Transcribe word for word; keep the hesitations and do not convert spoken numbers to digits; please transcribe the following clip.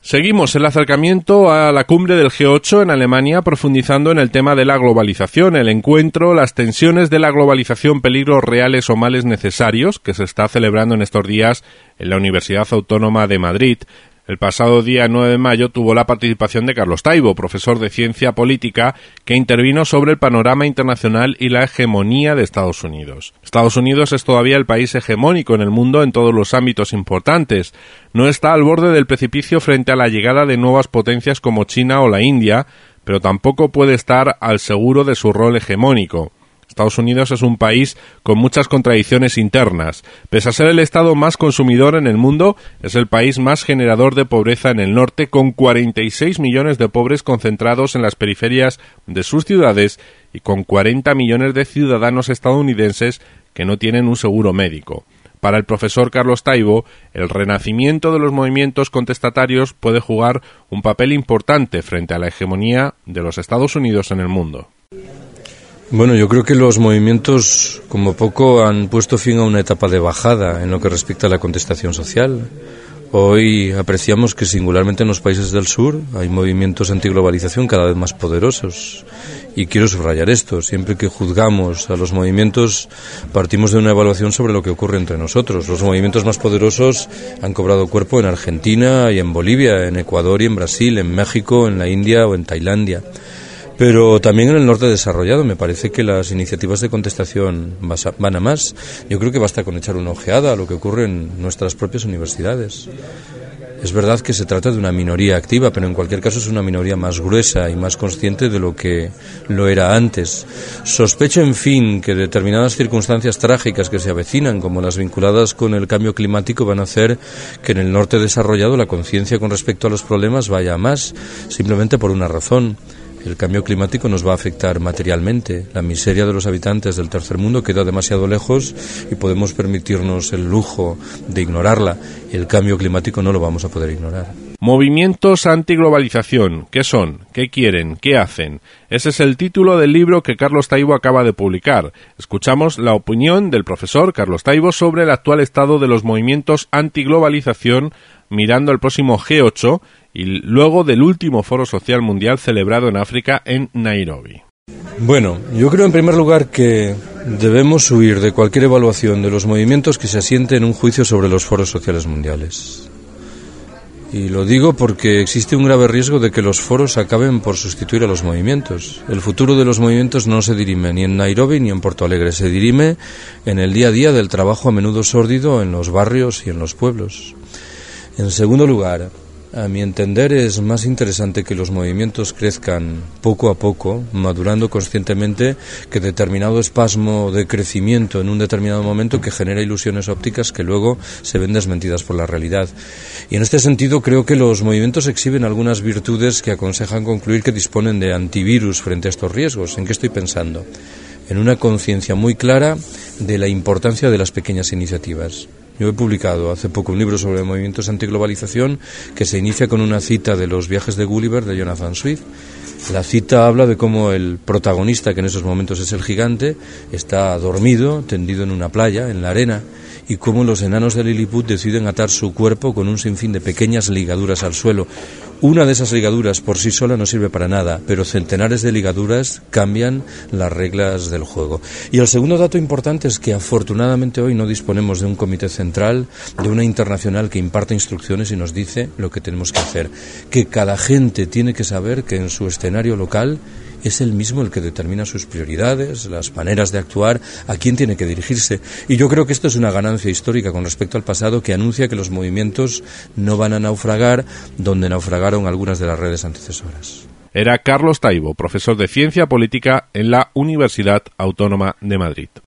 Seguimos el acercamiento a la cumbre del G ocho en Alemania, profundizando en el tema de la globalización, el encuentro, las tensiones de la globalización, peligros reales o males necesarios, que se está celebrando en estos días en la Universidad Autónoma de Madrid. El pasado día nueve de mayo tuvo la participación de Carlos Taibo, profesor de Ciencia Política, que intervino sobre el panorama internacional y la hegemonía de Estados Unidos. Estados Unidos es todavía el país hegemónico en el mundo en todos los ámbitos importantes. No está al borde del precipicio frente a la llegada de nuevas potencias como China o la India, pero tampoco puede estar al seguro de su rol hegemónico. Estados Unidos es un país con muchas contradicciones internas. Pese a ser el estado más consumidor en el mundo, es el país más generador de pobreza en el norte, con cuarenta y seis millones de pobres concentrados en las periferias de sus ciudades y con cuarenta millones de ciudadanos estadounidenses que no tienen un seguro médico. Para el profesor Carlos Taibo, el renacimiento de los movimientos contestatarios puede jugar un papel importante frente a la hegemonía de los Estados Unidos en el mundo. Bueno, yo creo que los movimientos, como poco, han puesto fin a una etapa de bajada en lo que respecta a la contestación social. Hoy apreciamos que singularmente en los países del sur hay movimientos antiglobalización cada vez más poderosos. Y quiero subrayar esto, siempre que juzgamos a los movimientos partimos de una evaluación sobre lo que ocurre entre nosotros. Los movimientos más poderosos han cobrado cuerpo en Argentina y en Bolivia, en Ecuador y en Brasil, en México, en la India o en Tailandia. Pero también en el norte desarrollado me parece que las iniciativas de contestación van a más. Yo creo que basta con echar una ojeada a lo que ocurre en nuestras propias universidades. Es verdad que se trata de una minoría activa, pero en cualquier caso es una minoría más gruesa y más consciente de lo que lo era antes. Sospecho, en fin, que determinadas circunstancias trágicas que se avecinan, como las vinculadas con el cambio climático, van a hacer que en el norte desarrollado la conciencia con respecto a los problemas vaya a más, simplemente por una razón. El cambio climático nos va a afectar materialmente. La miseria de los habitantes del tercer mundo queda demasiado lejos y podemos permitirnos el lujo de ignorarla. El cambio climático no lo vamos a poder ignorar. Movimientos antiglobalización. ¿Qué son? ¿Qué quieren? ¿Qué hacen? Ese es el título del libro que Carlos Taibo acaba de publicar. Escuchamos la opinión del profesor Carlos Taibo sobre el actual estado de los movimientos antiglobalización, mirando al próximo G ocho y luego del último Foro Social Mundial celebrado en África en Nairobi. Bueno, yo creo en primer lugar que debemos huir de cualquier evaluación de los movimientos que se asiente en un juicio sobre los foros sociales mundiales. Y lo digo porque existe un grave riesgo de que los foros acaben por sustituir a los movimientos. El futuro de los movimientos no se dirime ni en Nairobi ni en Porto Alegre, se dirime en el día a día del trabajo a menudo sórdido en los barrios y en los pueblos. En segundo lugar, a mi entender es más interesante que los movimientos crezcan poco a poco, madurando conscientemente, que determinado espasmo de crecimiento en un determinado momento que genera ilusiones ópticas que luego se ven desmentidas por la realidad. Y en este sentido creo que los movimientos exhiben algunas virtudes que aconsejan concluir que disponen de antivirus frente a estos riesgos. ¿En qué estoy pensando? En una conciencia muy clara de la importancia de las pequeñas iniciativas. Yo he publicado hace poco un libro sobre movimientos antiglobalización que se inicia con una cita de los viajes de Gulliver de Jonathan Swift. La cita habla de cómo el protagonista, que en esos momentos es el gigante, está dormido, tendido en una playa, en la arena, y cómo los enanos de Lilliput deciden atar su cuerpo con un sinfín de pequeñas ligaduras al suelo. Una de esas ligaduras por sí sola no sirve para nada, pero centenares de ligaduras cambian las reglas del juego. Y el segundo dato importante es que afortunadamente hoy no disponemos de un comité central, de una internacional que imparte instrucciones y nos dice lo que tenemos que hacer. Que cada gente tiene que saber que en su escenario local es el mismo el que determina sus prioridades, las maneras de actuar, a quién tiene que dirigirse. Y yo creo que esto es una ganancia histórica con respecto al pasado que anuncia que los movimientos no van a naufragar donde naufragaron algunas de las redes antecesoras. Era Carlos Taibo, profesor de Ciencia Política en la Universidad Autónoma de Madrid.